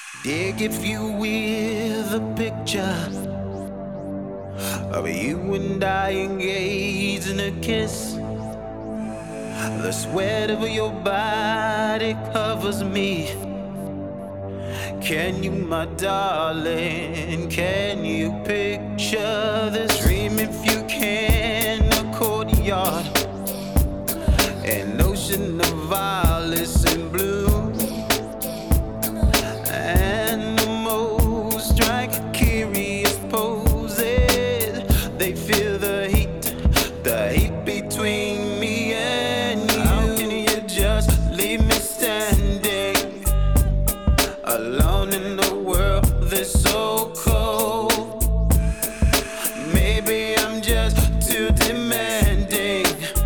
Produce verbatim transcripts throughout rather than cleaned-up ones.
They give you with a picture of you and I engaged in a kiss. The sweat of your body covers me. Can you, my darling, can you picture this dream if you can? A courtyard, an ocean of violets and blue, and the most strike curious poses. They feel the heat, the heat between me and you. How can you just leave me standing alone in the world that's so cold? Maybe I'm just too demanding.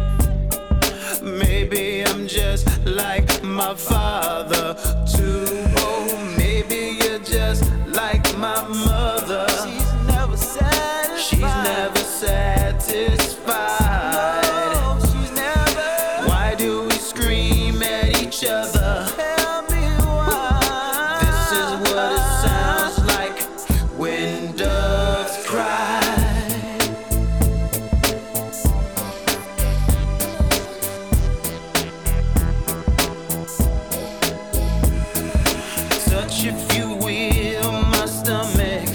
Maybe I'm just like my father too. Oh, maybe you're just like my mother. She's never satisfied. She's never satisfied. No, she's never. Why do we scream at each other? Tell me why. This is what it sounds like when doves cry. Touch, if you will, my stomach.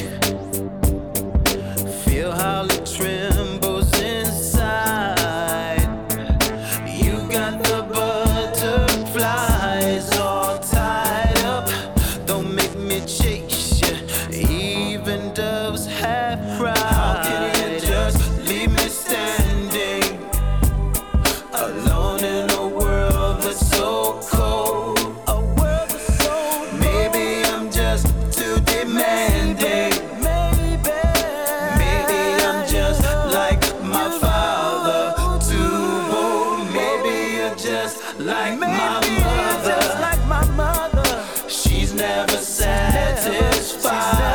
Feel how it trembles inside. You got the butterflies all tied up. Don't make me chase you. Even doves have pride. How can you just leave me standing alone in a world that's so cold? A world that's so maybe I'm just too demanding. Maybe, maybe I'm just like my father too. Oh, maybe you're just like my mother. Just like my mother. She's never satisfied.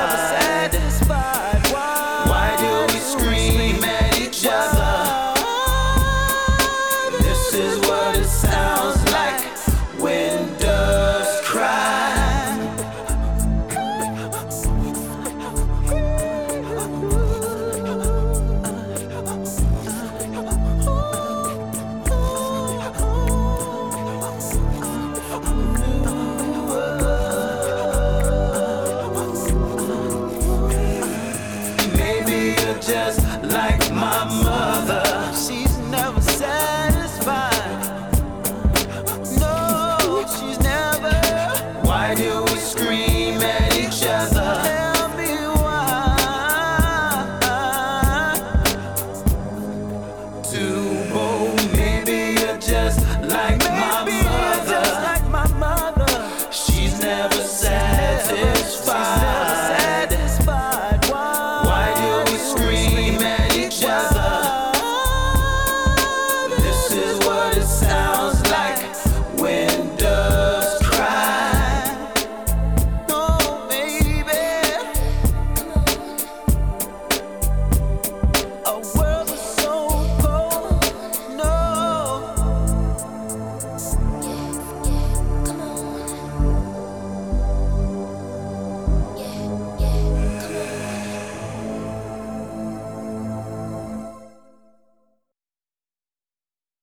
Why? Why do we scream at each other? This is what it sounds like when doves cry. Maybe you're just like